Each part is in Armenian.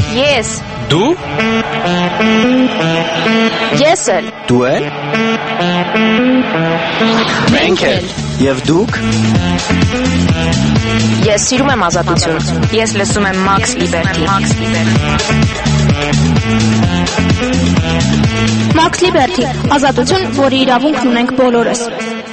Ես։ Դու։ Ես էլ։ Դու էլ։ Մենք էլ։ Եվ դուք։ Ես սիրում եմ ազատություն։ Ես լսում եմ Max Liberty։ Max Liberty, ազատություն, որի իրավունքն ունենք բոլորս։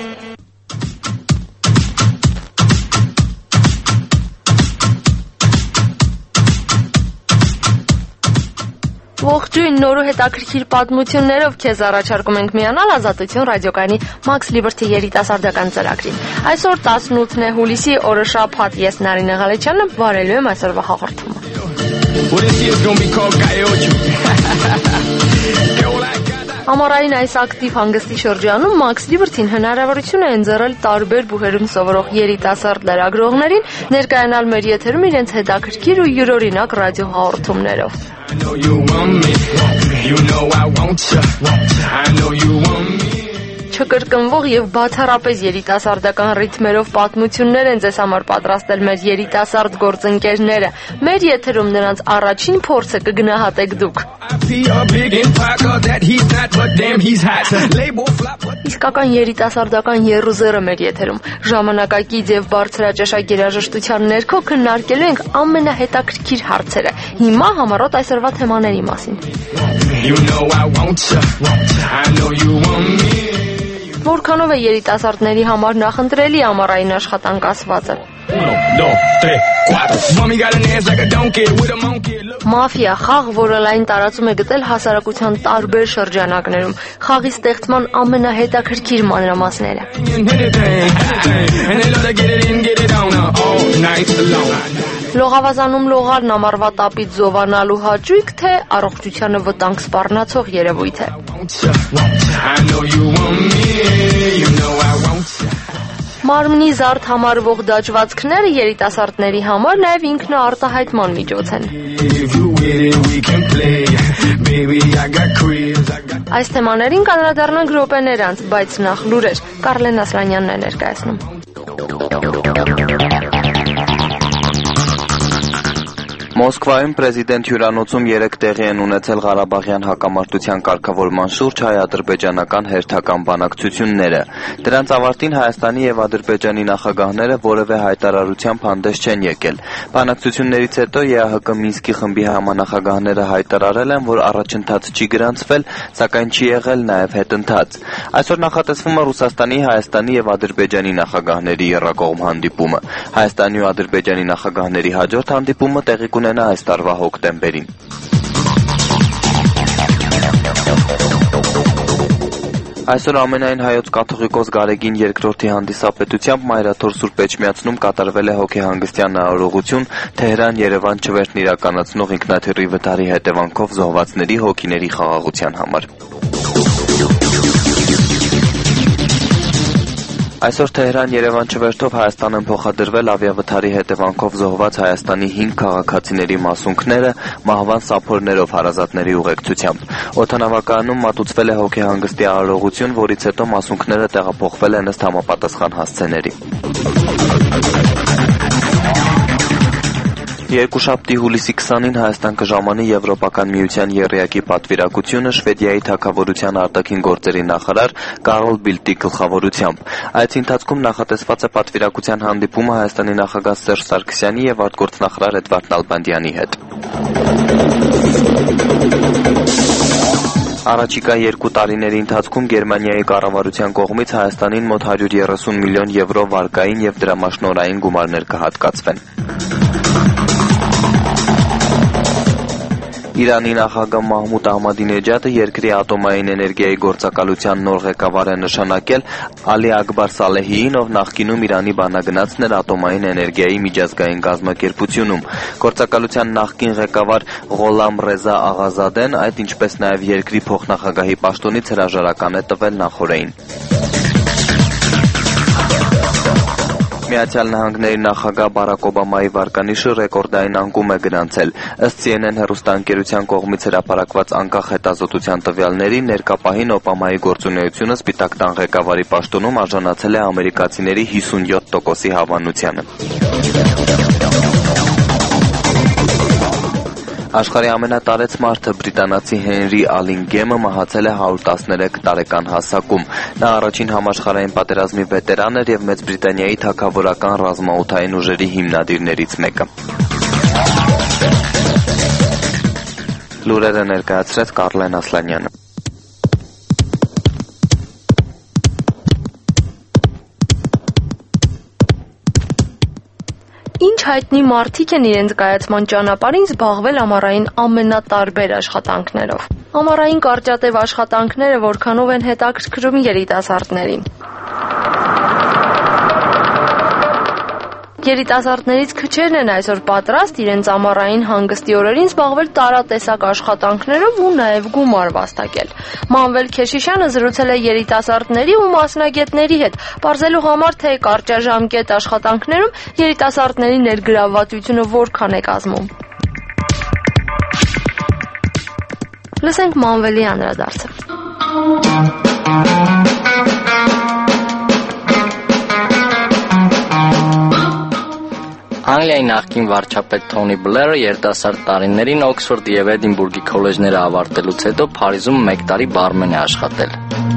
Ողջույն, նոր ու հետաքրքիր պատմություններով քեզ առաջարկում ենք միանալ Ազատություն ռադիոկայանի Max Liberty երիտասարդական ծրագրին։ Այսօր 18 հուլիսի օրը շաբաթ, ես Նարինե Ղալեչյանը վարելու եմ այսօրվա հաղորդումը։ Ամառային այս ակտիվ հանգստի շրջանում Max Liberty-ն հնարավորություն է ընձեռել տարբեր բուհերում սովորող երիտասարդ լրագրողներին ներկայանալ մեր եթերում իրենց հետաքրքիր ու յուրօրինակ ռադիո հաղորդումներով։ Չկրկնվող եւ բացառապես երիտասարդական ռիթմերով պատմություններ են ձեզ համար պատրաստել մեր երիտասարդ գործընկերները։ Մեր եթերում նրանց առաջին փորձը կգնահատեք դուք։ Իսկական երիտասարդական եռուզեռը մեր եթերում։ Ժամանակակից եւ բարձրաճաշակ երաժշտության ներքո քննարկելու ենք ամենահետաքրքիր հարցերը։ Հիմա համառոտ այսօրվա թեմաների մասին։ Որքանով է երիտասարդների համար նախընտրելի ամառային աշխատանք ասվածը։ Մաֆիա խաղ, որը լայն տարածում է գտել հասարակության տարբեր շրջանակներում, խաղի ստեղծման ամենահետաքրքիր մանրամասները։ Լողավազանում լողալն ամառվա տապից զովանալու հաճույք, թե առողջությանը վտանգ սպառնացող երևույթ է։ Մարմնի զարդ համարվող դաջվածքները երիտասարդների համար նաև ինքնաարտահայտման միջոց են։ Այս թեմաներին կանդրադառնանք րոպեներ անց, բայց նախ լուրեր։ Կարլեն Ասլանյանն է ներկայացնում։ Մոսկվայում պրեզիդենտ հյուրանոցում 3 տեղի են ունեցել Ղարաբաղյան հակամարտության կարգավորման շուրջ հայ-ադրբեջանական հերթական բանակցությունները։ Դրանց ավարտին Հայաստանի եւ Ադրբեջանի նախագահները որևէ հայտարարությամբ հանդես չեն եկել։ Բանակցություններից հետո ԵԱՀԿ Մինսկի խմբի համանախագահները հայտարարել են, որ առաջընթաց չի գրանցվել, սակայն չի եղել նաեւ հետընթաց։ Այսօր նախատեսվում է Ռուսաստանի, Հայաստանի եւ Ադրբեջանի նախագահների եռակողմ հանդիպումը։ Հայաստանի ու Ադրբեջանի նախագահների հաջորդ հանդիպումը տեղի կունենա այս տարվա հոկտեմբերին։ Այսօր ամենայն հայոց կաթողիկոս Գարեգին II հանդիսապետությամբ Մայրաթոր Սուրբ Էջմիածնում կատարվել է հոգեհանգստյան նարարողություն Թեհրան-Երևան չվերթն իրականացնող ինքնաթիռի վթարի հետևանքով զոհվածների հոգիների խաղաղության համար։ Այսօր Թեհրան-Երևան չվերթով Հայաստան են փոխադրվել ավիավթարի հետևանքով զոհված Հայաստանի 5 քաղաքացիների մասունքները մահվան սափորներով հարազատների ուղեկցությամբ։ Օդանավակայանում մատուցվել է հոգեհանգստի արարողություն, որից հետո մասունքները տեղափոխվել են ըստ համապատասխան հասցեների։ Երկուշաբթի հուլիսի 20-ին Հայաստան կժամանի Եվրոպական միության եռյակի պատվիրակությունը Շվեդիայի թագավորության արտաքին գործերի նախարար Կարլ Բիլտի գլխավորությամբ։ Այդ ընթացքում նախատեսված է պատվիրակության հանդիպումը Հայաստանի նախագահ Սերժ Սարգսյանի եւ արտգործնախարար Էդվարդ Նալբանդյանի հետ։ Առաջիկա 2 տարիների ընթացքում Գերմանիայի կառավարության կողմից Հայաստանին մոտ 130 միլիոն եվրո վարկային եւ դրամաշնորհային գումարներ կհատկացվեն։ Իրանի նախագահ Մահմուդ Ահմադինեջադը երկրի ատոմային էներգիայի գործակալության նոր ղեկավար է նշանակել Ալի Ակբար Սալեհիին, ով նախկինում Իրանի բանագնացն էր ատոմային էներգիայի միջազգային կազմակերպությունում։ Գործակալության նախկին ղեկավար Ղոլամ Ռեզա Աղազադեն այդ ինչպես նաև երկրի փոխնախագահի պաշտոնից հրաժարական է տվել նախօրեին։ Միացյալ Նահանգների նախագահ Բարակ Օբամայի վարկանիշը ռեկորդային անկում է գրանցել։ Ըստ CNN հեռուստաընկերության կողմից հրապարակված անկախ հետազոտության տվյալների, ներկապահին Օբամայի գործունեությունը Սպիտակ տան ղեկավարի պաշտոնում արժանացել է ամերիկացիների 57%-ի հավանությանը։ Աշխարհի ամենատարեց մարդը բրիտանացի Հենրի Ալինգեմը մահացել է 113 տարեկան հասակում։ Նա առաջին համաշխարհային պատերազմի վետերան էր եւ Մեծ Բրիտանիայի թագավորական ռազմաօդային ուժերի հիմնադիրներից մեկը։ Լուրերը ներկայացրեց Կարլեն Ասլանյանը։ Ինչ հայտնի մարդիկ են իրենց կայացման ճանապարհին զբաղվել ամառային ամենատարբեր աշխատանքներով։ Ամառային կարճատև աշխատանքները որքանով են հետաքրքրում երիտասարդներին։ Երիտասարդներից քչերն են այսօր պատրաստ իրենց ամառային հանգստի օրերին զբաղվել տարատեսակ աշխատանքներով ու նաև գումար վաստակել։ Մանվել Քեշիշյանը զրուցել է երիտասարդների ու մասնագետների հետ, պարզելու համար, թե կարճաժամկետ աշխատանքներում երիտասարդների ներգրավվածությունը որքան է կազմում։ Լսենք Մանվելի անդրադարձը։ Անգլիայի նախկին վարչապետ Թոնի Բլերը երիտասարդ տարիներին Օքսֆորդ և Էդինբուրգի քոլեջները ավարտելուց հետո Փարիզում 1 տարի բարմեն է աշխատել։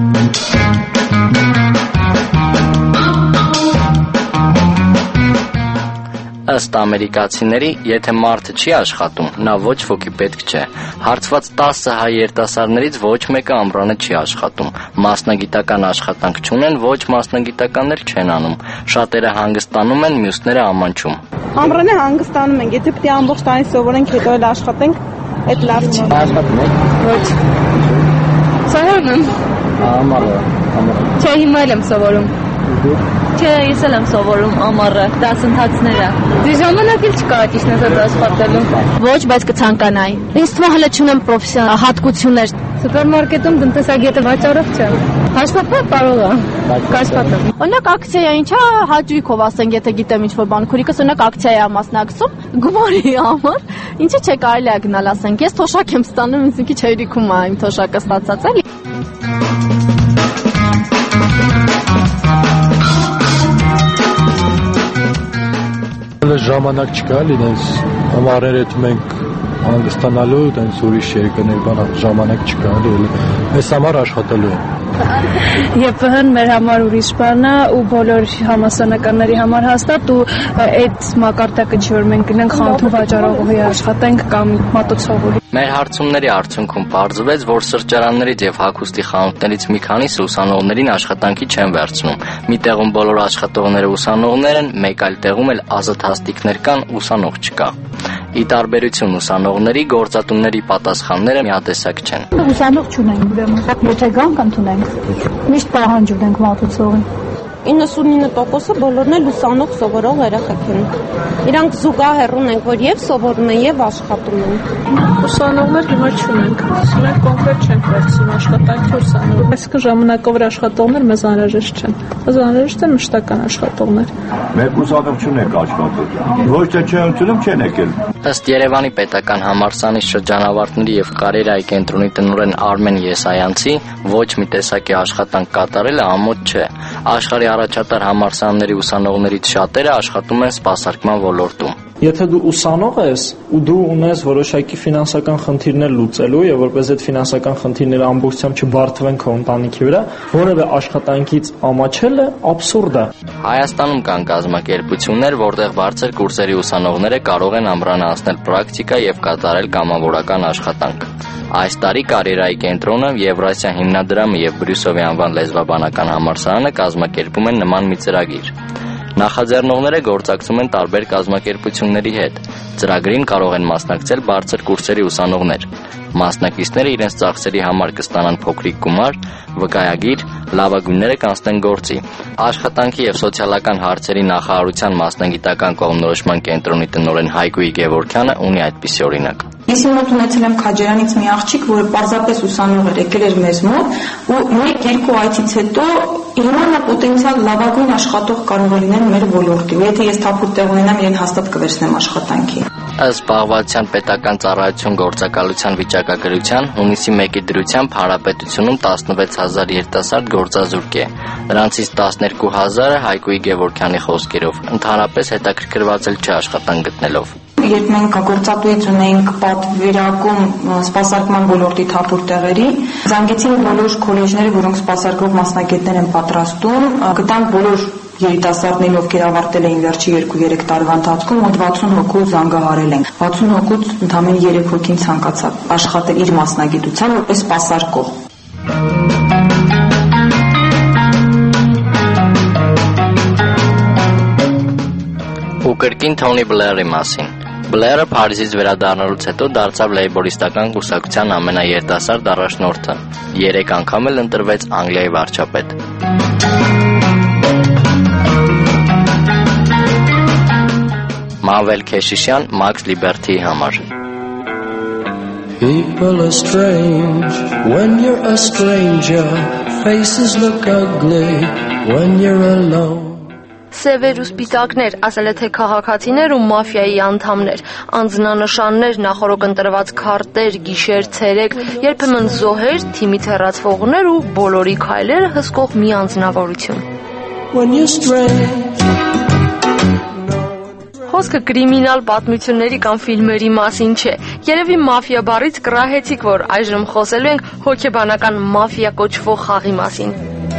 Ըստ ամերիկացիների, եթե մարդը չի աշխատում, նա ոչ ոքի պետք չէ։ Հարցված 10 հայ երիտասարդներից ոչ մեկը ամռանը չի աշխատում։ Մասնագիտական աշխատանք չունեն, ոչ մասնագիտականներ չեն անում։ Շատերը հանգստանում են, մյուսները ամանչում։ Ամռանը հանգստանում ենք, եթե պետք է ամբողջ տարի սովորենք, հետո էլ աշխատենք, այդ լավ չի։ Աշխատում եք։ Ոչ։ Սովորում եմ։ Ամառը։ Չէ, հիմա եմ սովորում։ Չէ, ես էլ եմ սովորում ամառը, դասընթացները։ Դե ժամանակ էլ չկա ճիշտ ասած աշխատելու։ Ոչ, բայց կցանկանայի։ Ինձ թվում է հələ չունեմ պրոֆեսիոնալ հատկություններ։ Սուպերմարկետում տնտեսագետը վաճառող չէ։ Աշխատել կարող է։ Կաշխատեմ։ Օրինակ ակցիա ինչա հաճույքով ասենք, եթե գիտեմ ինչ-որ բան, քուրիկս օրինակ ակցիայի մասնակցում, գումարի համար, ինչի՞ չէ կարելի է գնալ ասենք, ես թոշակ եմ ստանում, ինձ մի քիչ հերիքում է իմ թոշակը ստացած էլի։ Ժամանակ չկա, լինես ամառերը մենք հանգստանալու, տենց ուրիշ երկրներ բան ժամանակ չկա, այս համար աշխատելու եմ։ ԵՊՀ-ն մեր համար ուրիշ բան է ու բոլոր համասանականների համար հաստատ ու այդ մակարդակը չի որ մենք գնանք խանութ վաճառողի աշխատենք կամ մատուցողի։ Մեր հարցումների արդյունքում պարզվեց, որ սրճարաններից եւ հագուստի խանութներից մի քանիսը ուսանողներին աշխատանքի չեն վերցնում։ Մի տեղում բոլոր աշխատողները ուսանողներ են, մեկ այլ տեղում էլ ազատ հաստիկներ կան, ուսանող չկա։ Ի տարբերություն ուսանողների, գործատուների պատասխանները միատեսակ չեն։ Ուսանող չունենք, ուրեմն եթե գանք ընդունենք, միշտ պահանջ ունենք մատուցողին։ 99%-ը բոլորն էլ ուսանող սովորող երեխեք են։ Իրանք զուգահեռ ունենք, որ եւ սովորում են եւ աշխատում են։ Ուսանողներ հիմա չունենք։ Մենք կոնկրետ չենք վերցնում աշխատանքի ուսանող։ Այսինքն ժամանակով աշխատողներ մեզ անհրաժեշտ չեն։ Մեզ անհրաժեշտ են մշտական աշխատողներ։ Մեկ ուսանող չունենք աշխատել։ Ոչ թե չեն ընդունում, չեն եկել։ Ըստ Երևանի պետական համալսարանի շրջանավարտների եւ կարիերայի կենտրոնի տնօրեն Արմեն Եսայանցի, ոչ մի տեսակի աշխատանք կատարելը ամոթ չէ։ Աշխարհի առաջատար համալսարանների ուսանողներից շատերը աշխատում են սպասարկման ոլորտում։ Եթե դու ուսանող ես ու դու ունես որոշակի ֆինանսական խնդիրներ լուծելու եւ որպես այդ ֆինանսական խնդիրները ամբողջությամբ չբարթվեն քո ընտանիքի վրա, որևէ աշխատանքից ամաչելը աբսուրդ է։ Հայաստանում կան կազմակերպություններ, որտեղ բարձր կուրսերի ուսանողները կարող են ամռանը անցնել պրակտիկա եւ կատարել կամավորական աշխատանք։ Այս տարի կարիերայի կենտրոնը, Եվրասիա հիմնադրամը եւ Բրյուսովի անվան լեզվաբանական համալսարանը կազմակերպում են նման մի ծրագիր։ Նախաձեռնողները գործակցում են տարբեր կազմակերպությունների հետ։ Ծրագրին կարող են մասնակցել բարձր կուրսերի ուսանողներ։ Մասնակիցները իրենց ծախսերի համար կստանան փոքրիկ գումար, վկայագիր, լավագույնները կանցնեն գործի։ Աշխատանքի եւ սոցիալական հարցերի նախարարության մասնագիտական կողմնորոշման կենտրոնի տնօրեն Հայկուի Գևորգյանը ունի այդպիսի օրինակ։ Ես իմ մոտ ունեցել եմ Քաջարանից մի աղջիկ, որը պարզապես ուսանող էր, եկել էր մեզ մոտ ու 1-2 այցից հետո հիմա նա պոտենցիալ լավագույն աշխատող կարող է լինել մեր ոլորտում։ Եթե ես թափուր տեղ ունենամ, իրեն հաստատ կվերցնեմ աշխատանքի։ Ըստ Զբաղվածության պետական ծառայություն գործակալության վիճակագրության հունիսի 1-ի դրությամբ հանրապետությունում 16000 երիտասարդ գործազուրկ է։ Նրանցից 12000-ը Հայկուի Գևորգյանի խոսքերով ընդհանրապես հետաքրքրված էլ չէ աշխատանք գտնելով։ Երբ մենք գործատուից ունեինք պատվիրակում սպասարկման ոլորտի թափուր տեղերի, զանգեցին բոլոր քոլեջները, որոնք սպասարկող մասնագետներ են պատրաստում, գտանք բոլոր երիտասարդներին, ովքեր ավարտել էին վերջի 2-3 տարվա ընթացքում, մոտ 60 հոգու զանգահարել են։ 60 հոգուց ընդամենը 3 հոգին ցանկացավ աշխատել իր մասնագիտությամբ որպես սպասարկող։ Ու կրկին Թոնի Բլերի մասին։ Բլերը Փարիզից վերադառնալուց հետո դարձավ լեյբորիստական կուսակցության ամենաերիտասարդ առաջնորդը։ 3 անգամ էլ ընտրվեց Անգլիայի վարչապետ։ Մավել Քեշիշյան Մաքս Լիբերթիի համար։ People are strange when you're a stranger. Faces look ugly when you're alone. Սևեր ու սպիտակներ, ասել է թե քաղաքացիներ ու մաֆիայի անդամներ, անձնանշաններ, նախորոք ընտրված քարտեր, գիշեր, ցերեկ, երբեմն զոհեր, թիմի թեռացվողներ ու բոլորի քայլերը հսկող մի անձնավորություն։ Խոսքը կրիմինալ պատմությունների կամ ֆիլմերի մասին չէ։ Երևի մաֆիա բառից կռահեցիք, որ այժմ խոսելու ենք հոգեբանական մաֆիա կոչվող խաղի մասին։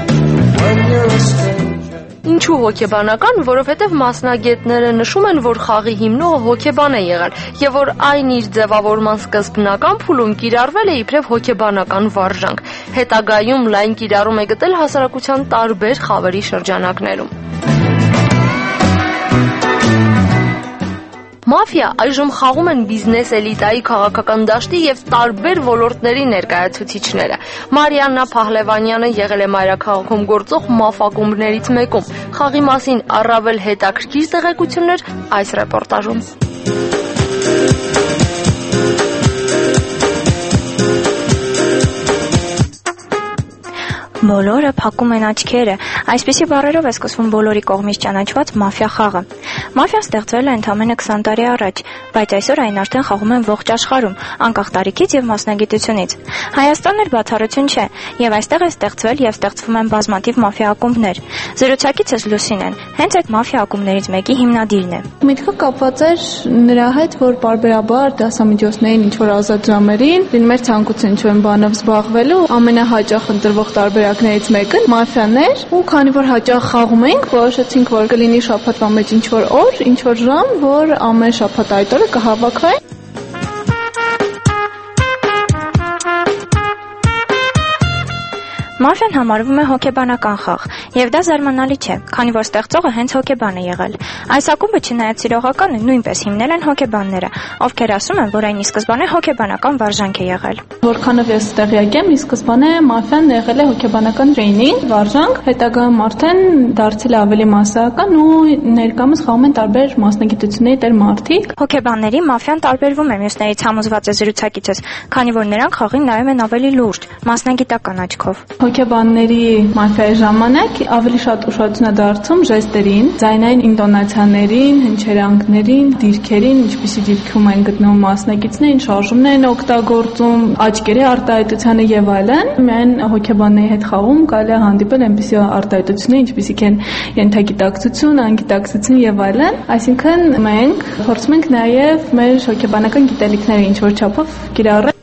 Ինչու հոգեբանական, որովհետև մասնագետները նշում են, որ խաղի հիմնողը հոգեբան է եղել եւ որ այն իր ձևավորման սկզբնական փուլում կիրառվել է իբրև հոգեբանական վարժանք։ Հետագայում լայն կիրառում է գտել հասարակության տարբեր խավերի շրջանակներում։ Մաֆիա այժմ խաղում են բիզնես էլիտայի քաղաքական դաշտի եւ տարբեր ոլորտների ներկայացուցիչները։ Մարիաննա Փահլևանյանը եղել է մայրաքաղաքում գործող մաֆ-ակումբներից մեկում։ Խաղի մասին առավել հետաքրքիր տեղեկություններ այս ռեպորտաժում։ Բոլորը փակում են աչքերը։ Այսպիսի բառերով է սկսվում բոլորի կողմից ճանաչված մաֆիա խաղը։ Մաֆիան ստեղծվել է ընդամենը 20 տարի առաջ, բայց այսօր այն արդեն խաղում են ողջ աշխարհում, անկախ տարիքից եւ մասնագիտությունից։ Հայաստանն էլ բացառություն չէ, եւ այստեղ է ստեղծվել եւ ստեղծվում են բազմաթիվ մաֆիա ակումբներ։ Զրուցակիցս Լուսինեն հենց այդ մաֆիա ակումբներից մեկի հիմնադիրն է։ Միտքը կապված էր նրա հետ, որ բարբերաբար դասամիջոցներին ինչ-որ ազատ ժամերին լինում էր ցանկություն ինչ-որ բանով զբաղվելու, ամենահաճախ ընտրվող տարբերակներից մեկը մաֆիան էր, ու քանի որ հաճախ խաղում էինք, որոշեցինք, որ կլինի շաբաթվա մեջ ինչ-որ օր, ինչ-որ ժամ, որ ամեն շաբաթ այդ օրը կհավաքվեն։ Մաֆիան համարվում է հոգեբանական խաղ, եւ դա զարմանալի չէ, քանի որ ստեղծողը հենց հոգեբան է եղել։ Այս ակումբը չնայած սիրողականը նույնպես հիմնել են հոգեբանները, ովքեր ասում են, որ այն ի սկզբանե հոգեբանական վարժանք է եղել։ Որքանով ես տեղյակ եմ, ի սկզբանե մաֆիան եղել է հոգեբանական տրեյնինգ, վարժանք, հետագայում արդեն դարձել է ավելի մասսայական ու ներկայումս խաղում են տարբեր մասնագիտությունների տեր մարդիկ։ Հոգեբանների մաֆիան տարբերվում է մյուսներից, համոզված է զրուցակիցս, քանի որ նրանք խաղին նայում են ավելի լուրջ, մասնագիտական աչքով։ Հոգեբանների մաֆիայի ժամանակ ավելի շատ ուշադրություն է դարձում ժեստերին, ձայնային ինտոնացիաներին, հնչերանգներին, դիրքերին, ինչպիսի դիրքում են գտնվում մասնակիցներին, շարժումներ են օգտագործում, աչքերի արտահայտությանը եւ այլն։ Միայն հոգեբանների հետ խաղում կարելի է հանդիպել այնպիսի արտահայտություններ, ինչպիսիք են ենթագիտակցություն, անգիտակցություն եւ այլն։ Այսինքն մենք փորձում ենք նաեւ մեր հոգեբանական գիտելիքները ինչ-որ չափով կիրառել։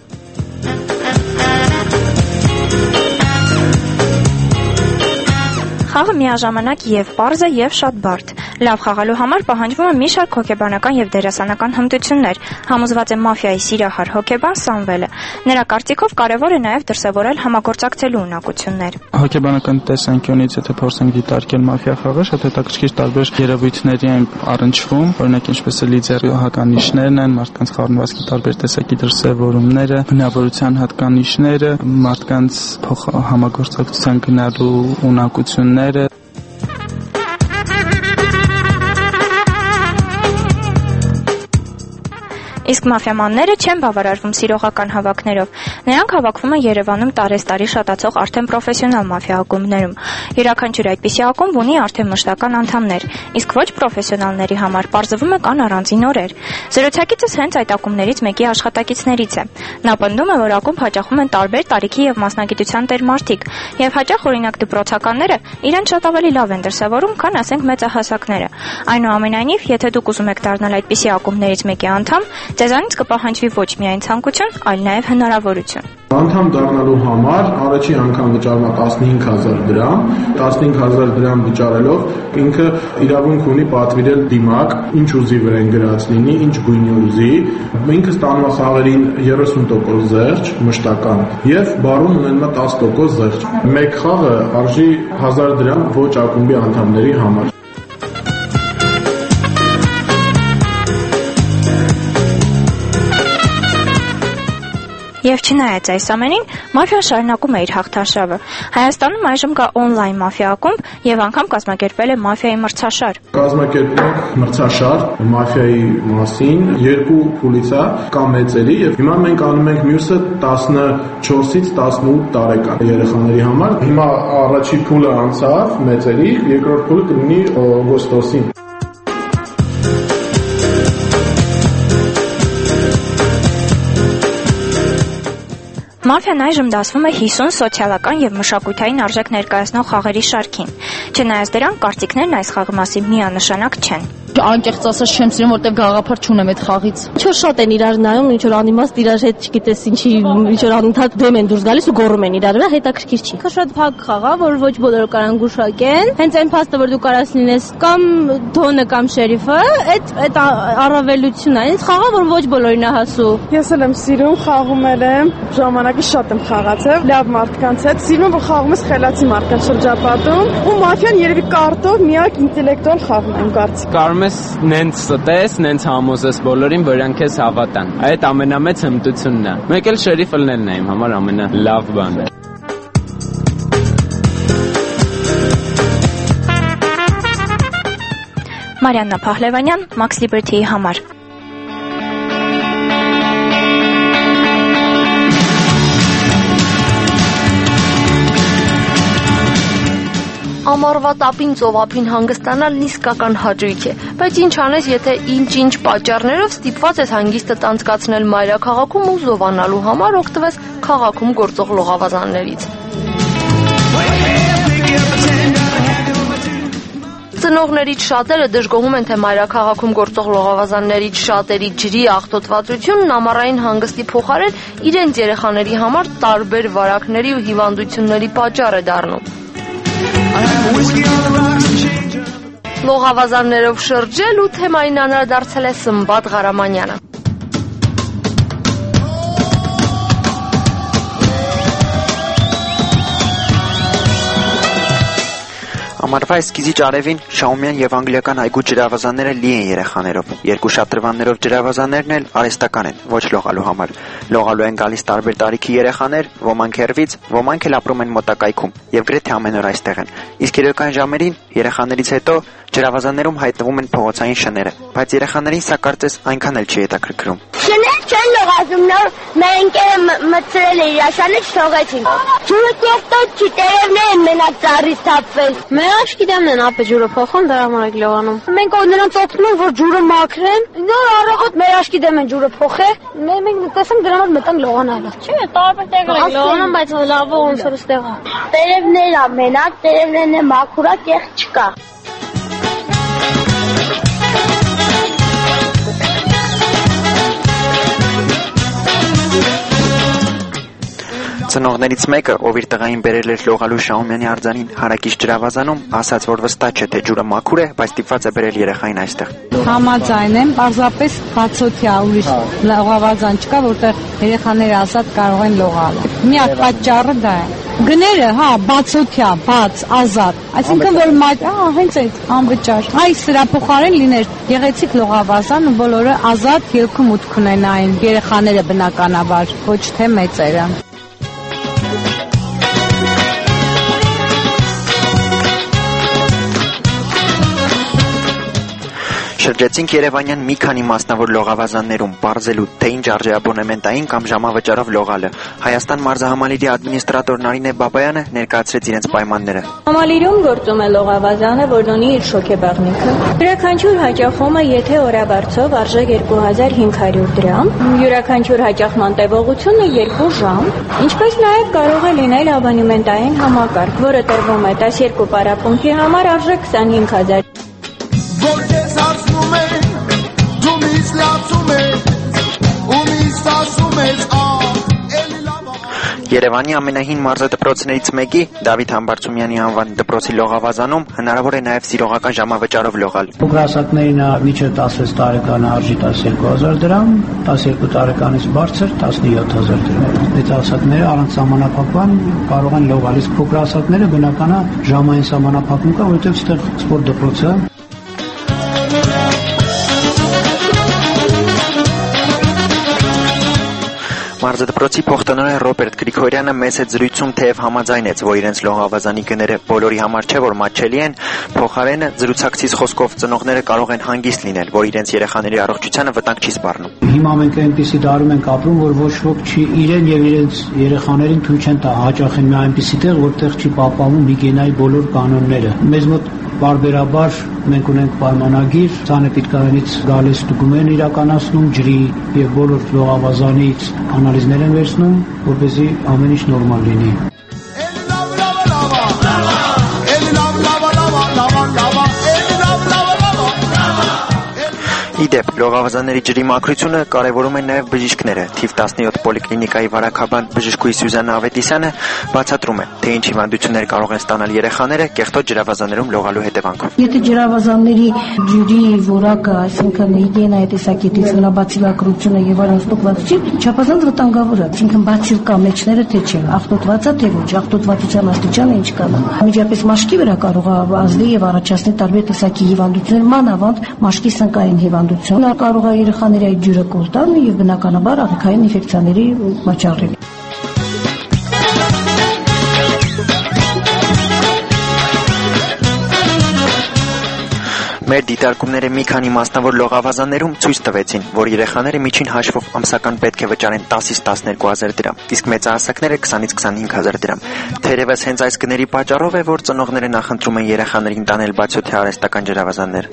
Խաղը միաժամանակ եւ պարզ է եւ շատ բարդ։ Լավ խաղալու համար պահանջվում է մի շարք հոգեբանական եւ դերասանական հմտություններ, համոզված է մաֆիայի սիրահար հոգեբան Սամվելը։ Նրա կարծիքով կարեւոր է նաեւ դրսեւորել համագործակցելու ունակություններ։ Հոգեբանական տեսանկյունից եթե փորձենք դիտարկել մաֆիա խաղը, շատ հետաքրքիր տարբեր երևույթների են առնչվում, օրինակ ինչպես է լիդերի հականիշներն են, մարդկանց խառնվածքի տարբեր տեսակի դրսեւորումները, բնավորության հատկանիշները, մարդկանց համագործակցության գնալու ունակությունները։ Իսկ մաֆիամանները չեն բավարարվում սիրողական հավաքներով։ Նրանք հավաքվում են Երևանում տարեստարի շատացող արդեն պրոֆեսիոնալ մաֆիա ակումբներում։ Յուրաքանչյուր այդպիսի ակումբ ունի արդեն մշտական անդամներ, իսկ ոչ պրոֆեսիոնալների համար պարզվում է կան առանձին օրեր։ Զրուցակիցս հենց այդ ակումբներից մեկի աշխատակիցներից է։ Նա պնդում է, որ ակումբ հաճախում են տարբեր տարիքի եւ մասնագիտության տեր մարդիկ, եւ հաճախ օրինակ դպրոցականները իրենց շատ ավելի լավ են դրսևորում, քան ասենք մեծահասակները։ Այնուամենայնիվ, եթե դուք ուզում եք դառնալ այդպիսի ակումբներից մեկի անդամ, ձեզանից կպահանջվի ոչ միայն ցանկություն, այլ նաև հնարավորություն։ Անդամ դառնալու համար առաջին անգամ վճարում է 15000 դրամ, 15000 դրամ վճարելով ինքը իրավունք ունի պատվիրել դիմակ, ինչ ուզի վրան գրած լինի, ինչ գույնի ուզի, ինքը ստանում է խաղերին 30% զերծ մշտական եւ բարում ունենում է 10% զերծ։ Մեկ խաղը արժի 1000 դրամ ոչ ակումբի անդամների համար։ Եվ չնայած այս ամենին, մաֆիան շարունակում է իր հաղթարշավը։ Հայաստանում այժմ կա օնլայն մաֆիա ակումբ եւ անգամ կազմակերպվել է մաֆիայի մրցաշար։ Կազմակերպել ենք մրցաշար մաֆիայի մասին, 2 փուլից է, կա մեծերի եւ հիմա մենք անում ենք մյուսը 14-ից 18 տարեկան երեխաների համար։ Հիմա առաջի փուլը անցավ մեծերի, երկրորդ փուլը կլինի օգոստոսին։ Մաֆիան այժմ դասվում է 50 սոցիալական եւ մշակութային արժեք ներկայացնող խաղերի շարքին։ Չնայած դրան, կարծիքներն այս խաղի մասին միանշանակ չեն։ Անկեղծ ասած չեմ սիրում, որտեվ գաղափար չունեմ այդ խաղից։ Ինչ որ շատ են իրար նայում, ինչ որ անիմաստ իրար հետ չգիտես ինչի, ինչ որ անընդհատ դեմ են դուրս գալիս ու գոռում են իրար վրա, հետաքրքիր չի։ Շատ փակ խաղ է, որ ոչ բոլորը կարան գուշակեն։ Հենց այն փաստը, որ դու կարաս լինես կամ դոնը կամ շերիֆը, այդ առավելությունն է։ Այս խաղը, որ ոչ բոլորին է հասու։ Ես էլ եմ սիրում, խաղում եմ, ժամանակի շատ եմ խաղացել, լավ մարդկանց հետ։ Սիրում եմ, որ խաղում ես խելացի մարդկանց շրջապատում, ու մաֆիան երևի կարտով միակ ինտելեկտուալ խաղն է, կարծիք։ Նենց ստես, նենց համոզես բոլորին, որ իրենք քեզ հավատան։ Այդ ամենամեծ հմտությունն է։ Մեկ էլ շերիֆը լինելն է իմ համար ամենալավ բանը։ Մարիաննա Փահլևանյան, Max Liberty-ի համար։ Ամառվա տապին ծովափին հանգստանալն իսկական հաճույք է, բայց ինչ անես, եթե ինչ-ինչ պատճառներով ստիպված ես հանգիստդ անցկացնել մայրաքաղաքում ու զովանալու համար օգտվես քաղաքում գործող լողավազաններից։ Ծնողներից շատերը դժգոհում են, թե մայրաքաղաքում գործող լողավազաններից շատերի ջրի աղտոտվածությունն ամառային հանգստի փոխարեն իրենց երեխաների համար տարբեր վարակների ու հիվանդությունների պատճառ է դառնում։ Լողավազաններով շրջել ու թեմային անդրադարձել է Սմբատ Ղարամանյանը։ Ամառվա սկիզի արևին Շաումյան եւ անգլիական այգու ջրավազանները լի են երեխաներով։ Երկու շատրվաններով ջրավազաններն էլ արհեստական են, ոչ լողալու համար։ Լողալու են գալիս տարբեր տարիքի երեխաներ, ոմանք հեռվից, ոմանք էլ ապրում են մոտակայքում եւ գրեթե ամեն օր այստեղ են։ Իսկ երեկոյան ժամերին երեխաներից հետո ջրավազաններում հայտնվում են փողոցային շները, բայց երեխաներին սա կարծես այնքան էլ չի հետաքրքրում։ Շներ չեն լողացնում, նոր մեր ընկերը մտցրել է իր աշանը չթողեցին։ Ջուրը կեղտոտ չի, տերևներ են մենակ ծառից թափվել։ Մեր աշկիդամն են ապը ջուրը փոխում, դրա համար եք լողանում։ Մենք նրանց օգնում ենք, որ ջուրը մաքրեն, նոր առավոտ մեր աշկիդամ են ջուրը փոխել։ Մենք տեսանք դրա համար մտանք լողանալու։ Չէ, տարբեր տեղեր են լողանում, բայց լավը ոնց որ ստեղ է։ Տերևներ է մենակ, տերևներն է մաքուր է, կեղտ չկա։ Ծնողներից մեկը, ով իր տղային բերել էր լողալու Շաումյանի արձանին հարակից ջրավազանում, ասաց, որ վստահ չէ, թե ջուրը մաքուր է, բայց ստիպված է բերել երեխային այստեղ։ Համաձայն եմ, պարզապես բացօթյա ուրիշ լողավազան չկա, որտեղ երեխաները ասած կարող են լողալ։ Միակ պատճառը դա է։ Գները, հա, բացօթյա, բաց, ազատ։ Այսինքն որ հենց այդ անվճար։ Այս սրա փոխարեն լիներ գեղեցիկ լողավազան ու բոլորը ազատ ելքում մուտք ունենային, երեխաները բնականաբար, ոչ թե մեծերը։ Շրջեցինք Երևանյան մի քանի մասնավոր լողավազաններում բարձելու թե ինչ արժե աբոնեմենտային կամ ժամավճարով լողալը։ Հայաստան մարզահամալիրի ադմինիստրատոր Նարինե Բաբայանը ներկայացրեց իրենց պայմանները։ Համալիրում գործում է լողավազանը, որն ունի իր շոկեբաղնիքը։ Յուրաքանչյուր հաճախումը, եթե օրավարձով արժե 2500 դրամ, յուրաքանչյուր հաճախման տևողությունը 2 ժամ, ինչպես նաև կարող է լինել աբոնեմենտային համակարգ, որը տրվում է 12 պարապմունքի համար արժե 25000 Որ ես հարցնում եմ, դու միս լացում ես, ու միս ասում ես, էլի լավ Երևանի ամենահին մարզադպրոցներից մեկի Դավիթ Համբարձումյանի անվան դպրոցի լողավազանում հնարավոր է նաև սիրողական ժամավճարով լողալ։ Փոքրասակներին մինչև 16 տարեկանը արժի 12000 դրամ, 12 տարեկանից բարձր 17000 դրամ։ Մեծահասակները առանց սահմանափակման կարող են լողալ, իսկ փոքրասակները բնականա ժամային սահմանափակում կա, որովհետև այստեղ սպորտ դպրոց է։ Մարզադպրոցի փոխտնօրեն Ռոբերտ Գրիգորյանը մեծ է զրույցում թեև համաձայնեց, որ իրենց լողավազանի գները բոլորի համար չէ, որ մատչելի են, փոխարենը զրուցակցից խոսքով ծնողները կարող են հանգիստ լինել, որ իրենց երեխաների առողջությանը վտանգ չի սպառնում։ Հիմա մենք այնպիսի դարում ենք ապրում, որ ոչ ոք չի իրեն եւ իրենց երեխաներին թույլ չեն տա հաճախեն մի այնպիսի տեղ, որտեղ չի պահպանվում հիգիենայի բոլոր կանոնները։ Մեզ մոտ բարբերաբար մենք ունենք պայմանագիր, սանեպիդկարանից գալիս ստուգում են իրականացնում ջրի եւ բոլոր լողավազանից անալիզներ են վերցնում, որպեսզի ամեն ինչ նորմալ լինի։ Իդեպ, լողավազանների ջրի մաքրությունը կարևորում են նաև բժիշկները։ Թիվ 17 պոլիկլինիկայի վարակաբան բժշկուհի Սյուզաննա Ավետիսյանը բացատրում է, թե ինչ հիվանդություններ կարող են ստանալ երեխաները կեղտոտ ջրավազաններում լողալու հետևանքով։ Եթե ջրավազանների ջրի որակը, այսինքն հիգիենայի տեսակետից բացիլակրությունը եւ այլն ստուգված չի, չափազանց վտանգավոր է, այսինքն բացիլ կա մեջները թե չէ, աղտոտված է թե ոչ, աղտոտվածության աստիճանը ինչ կա։ Միջապես մաշկի վրա կարող է ազդել եւ առաջացնել տարբեր տեսակի հիվանդություններ, մանավանդ մաշկի սնկային հիվանդություն, նա կարող է երեխաների այդ ջուրը կորտալ եւ բնականաբար աղիքային ինֆեկցիաների պատճառել։ Մեր դիտարկումները մի քանի մասնավոր լողավազաններում ցույց տվեցին, որ երեխաները միջին հաշվով ամսական պետք է վճարեն 10-ից 12000 դրամ, իսկ մեծահասակները 20-ից 25000 դրամ։ Թերևս հենց այս գների պատճառով է, որ ծնողները նախընտրում են երեխաներին տանել բացօթյա արհեստական ջրավազաններ։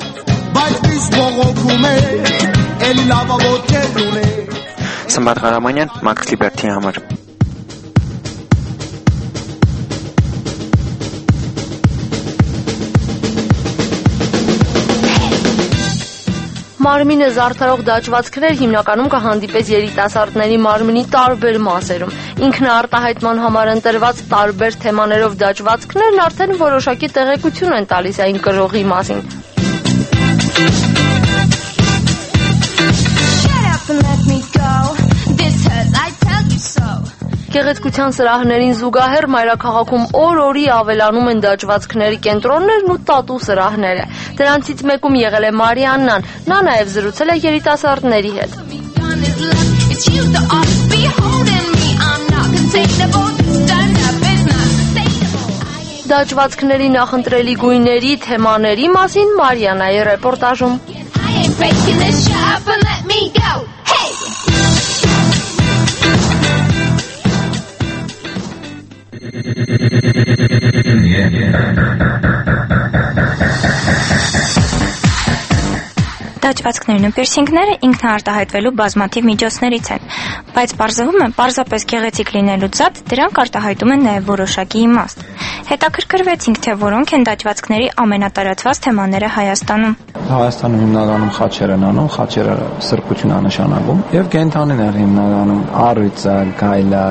Սմբատ Ղարամանյան, Մաքս Լիբերթի համար։ Մարմինը զարդարող դաջվածքներ հիմնականում կհանդիպես երիտասարդների մարմնի տարբեր մասերում։ Ինքնարտահայտման համար ընտրված տարբեր թեմաներով դաջվածքներն արդեն որոշակի տեղեկություն են տալիս այն կրողի մասին։ Գեղեցկության սրահներին զուգահեռ մայրաքաղաքում օր-օրի ավելանում են դաջվածքների կենտրոններն ու տատու սրահները։ Դրանցից մեկում եղել է Մարիաննան, նա նաև զրուցել է երիտասարդների հետ։ Դաջվածքների նախընտրելի գույների, թեմաների մասին Մարիաննայի ռեպորտաժում։ Դաջվածքներն ու պիրսինգները ինքնարտահայտվելու բազմաթիվ միջոցներից են, բայց պարզվում է, պարզապես գեղեցիկ լինելուց զատ դրանք արտահայտում են նաև որոշակի իմաստ։ Հետաքրքրվեցինք, թե որոնք են դաջվածքների ամենատարածված թեմաները Հայաստանում։ Հայաստանում հիմնականում խաչեր են անում, խաչերը սրբություն է նշանակում, եւ կենդանիներ հիմնականում առյուծը, գայլը։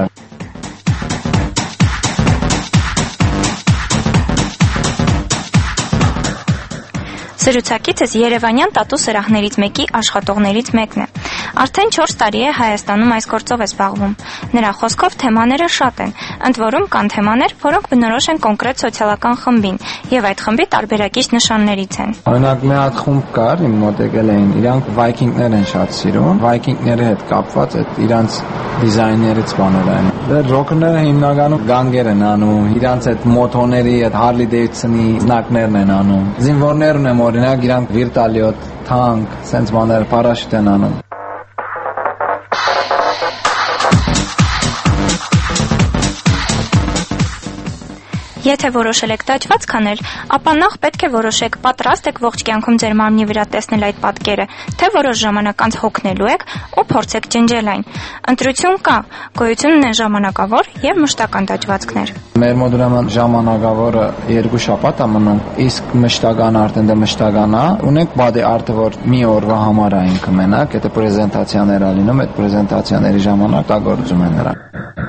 Զրուցակիցս երևանյան տատու սրահներից մեկի աշխատողներից մեկն է։ Արդեն 4 տարի է Հայաստանում այս գործով է զբաղվում։ Նրա խոսքով թեմաները շատ են, ընդ որում կան թեմաներ, որոնք բնորոշ են կոնկրետ սոցիալական խմբին, եւ այդ խմբի տարբերակիչ նշաններից են։ Օրինակ մի հատ խումբ կար, իմ մոտ եկել էին, իրանք վայքինգներ են շատ սիրում, վայքինգների հետ կապված այդ իրանց դիզայներից բաներ են։ Դե ռոքերները հիմնականում գանգեր են անում, իրանց այդ մոտոների, այդ Harley Davidson-ի զնակներն են անում։ Զինվորներն են օրինակ իրանք վիրտալիոտ, թանկ, սենց բաներ, պարաշյուտ են անում։ Եթե որոշել եք դաջված քանել, ապա նախ պետք է որոշեք պատրաստ եք ողջ կյանքում ձեր մարմնի վրա տեսնել այդ պատկերը, թե որոշ ժամանակ անց հոգնելու եք ու փորձեք ջնջել այն։ Ընտրություն կա, գոյություն ունեն ժամանակավոր եւ մշտական դաջվածքներ։ Մեր մոտ ուրեմն ժամանակավորը 2 շաբաթ է մնում, իսկ մշտական արդեն դա մշտական է։ Ունենք body art-ը, որ մի օրվա համար է ինքը մենակ, եթե պրեզենտացիաներ ա լինում, այդ պրեզենտացիաների ժամանակ դա գործում են նրան։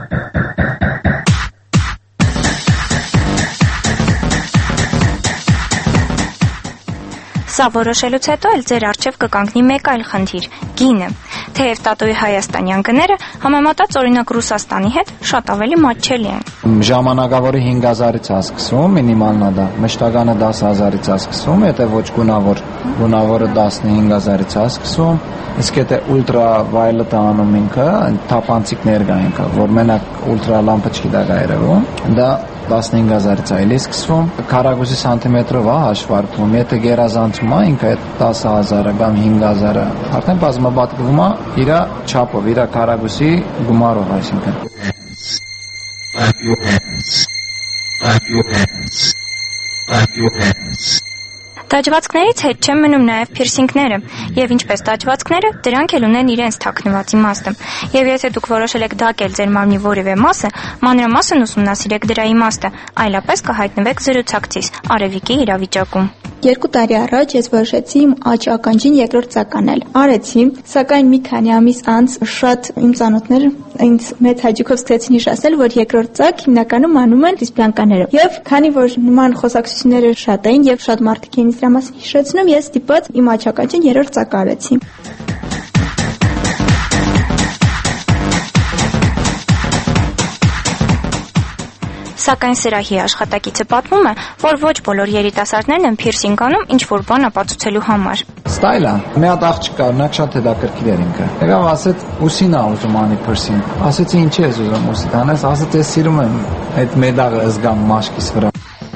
Սա որոշելուց հետո էլ ձեր առջև կկանգնի մեկ այլ խնդիր՝ գինը։ Թեև Տատոյի հայաստանյան գները համեմատած օրինակ Ռուսաստանի հետ շատ ավելի մատչելի են։ Ժամանակավորը 5000-ից է սկսվում, մինիմալն է դա, մշտականը 10000-ից է սկսվում, եթե ոչ գունավոր, գունավորը 15000-ից է սկսվում, իսկ եթե ուլտրավայլետ անում ինքը, թափանցիկներ կա ինքը, որ մենակ ուլտրալամպը չկա երևում, դա 15000-ից է էլի սկսվում, քառակուսի սանտիմետրով է հաշվարկվում, եթե գերազանցում է ինքը այդ 10000-ը կամ 5000-ը, արդեն բազմապատկվում է իր չափով, իր քառակուսի գումարով, այսինքն։ Clap your hands. Clap your hands. Clap your hands. Դաջվածքներից հետ չեն մնում նաև փիրսինգները, եւ ինչպես դաջվածքները, դրանք էլ ունեն իրենց թաքնված իմաստը։ Եվ եթե դուք որոշել եք դակել ձեր մարմնի որևէ մասը, մանրամասն ուսումնասիրեք դրա իմաստը, այլապես կհայտնվեք զրուցակցից, արևիկի իրավիճակում։ 2 տարի առաջ ես որոշեցի իմ աջ ականջին երկրորդ ծակ անել։ Արեցի, սակայն մի քանի ամիս անց շատ իմ ծանոթներ ինձ մեծ հաճույքով սկսեցին հիշեցնել, որ երկրորդ ծակ հիմնականում անում են լեսբիյանկաներով։ Եվ քանի որ նման խոսակցությունները շատ էին եւ շատ մարդիկ էին դրա մասին հիշեցնում, ես ստիպված իմ աջ ականջին երրորդ ծակ արեցի։ Սակայն սրահի աշխատակիցը պատմում է, որ ոչ բոլոր երիտասարդներն են փիրսինգ անում ինչ-որ բան ապացուցելու համար։ Ստայլ է։ Մի հատ աղջիկ կար, նա շատ հետաքրքիր էր ինքը։ Եկավ ասեց, ուսին ա ուզում անի փիրսինգ։ Ասեցի, ինչի ես ուզում ուսիդ անես, ասեց, ես սիրում եմ այդ մեդաղը զգամ մաշկիս վրա։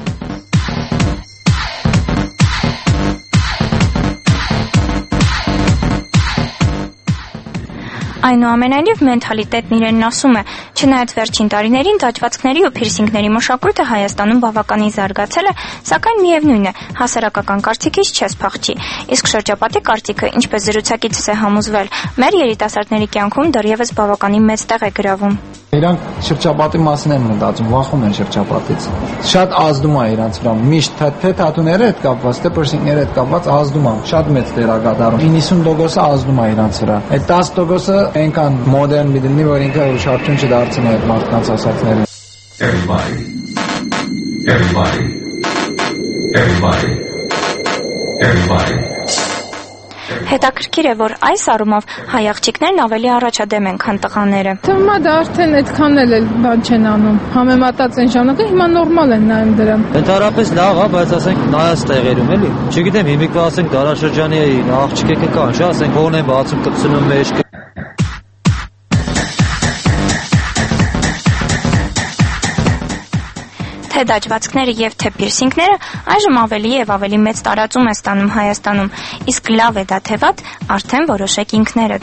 Այնուամենայնիվ մենթալիտետն իրենն ասում է, չնայած վերջին տարիներին դաջվածքների ու փիրսինգների մշակույթը Հայաստանում բավականին զարգացել է, սակայն միևնույն է, հասարակական կարծիքից չես փախչի։ Իսկ շրջապատի կարծիքը, ինչպես զրուցակիցս է համոզվել, մեր երիտասարդների կյանքում դեռևս բավականին մեծ տեղ է գրավում։ Իրանք շրջապատի մասին են մտածում, վախում են շրջապատից։ Շատ ազդում է իրանց վրա, միշտ թե թաթուները հետ կապված, թե փիրսինգները հետ կապված ազդում է, շատ մեծ դեր է կատարում։ 90%-ը ազդում է իրանց վրա։ Այդ 10%-ը այնքան մոդեռն մի դնի, որ ինքը ուշադրություն չդարձնի այդ մարդկանց ասածներին։ Everybody. Հետաքրքիր է, որ այս առումով հայ աղջիկներն ավելի առաջադեմ են, քան տղաները։ Թվում է դա արդեն այդքան էլ բան չեն անում։ Համեմատած այն ժամանակը հիմա նորմալ են նայում դրան։ Ընդհանրապես լավ է, բայց ասենք նայած տեղերում էլի։ Չգիտեմ, հիմիկվա ասենք դարաշրջանի աղջիկը կան, չէ՞, ասենք ողն են բացում, կպցնում մեջ։ Թե դաջվածքները եւ թե փիրսինգները այժմ ավելի եւ ավելի մեծ տարածում է ստանում Հայաստանում, իսկ լավ է դա թե վատ, արդեն որոշեք ինքներդ։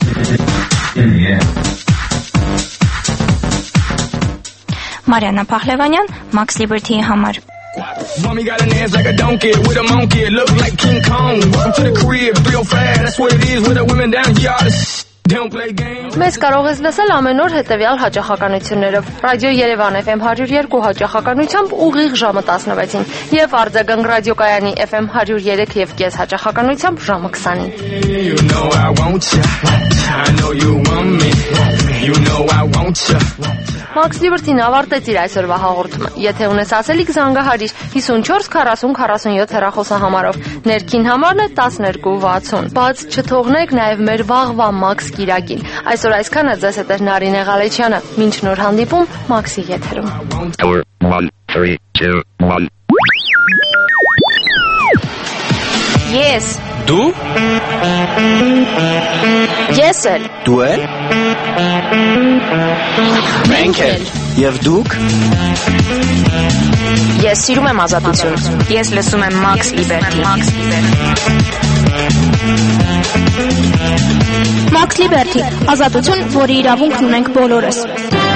Մարիաննա Փահլևանյան, Max Liberty-ի համար։ Mommy got an ass like a donkey with a monkey, look like King Kong. Welcome to the crib, 305, that's what it is with the women down here. Մեզ կարող ես լսել ամեն օր հետևյալ հաճախականություններով. Ռադիո Երևան FM 102 հաճախականությամբ ուղիղ ժամը 16-ին եւ Արձագանք ռադիոկայանի FM 103 եւ կես հաճախականությամբ ժամը 20-ին։ You know I want you. I know you want me. You know I want you. Մաքս Լիբերթին ավարտեց իր այսօրվա հաղորդումը։ Եթե ունես ասելիք, զանգահարիր 54 40 47 հեռախոսահամարով։ Ներքին համարն է 1260։ Բաց չթողնեք նաև մեր վաղվա Մաքս կիրակին։ Այսօր այսքանը, ձեզ հետ էր Նարինե Ղալեչյանը։ Մինչ նոր հանդիպում Մաքսի եթերում։ 1 3 2 1 Ես Դու Ես էլ Դու էլ Մենք էլ Եվ դուք Ես սիրում եմ ազատություն։ Ես լսում եմ Մաքս Լիբերթի։ Մաքս Լիբերթի, ազատություն, որի իրավունքն ունենք բոլորս։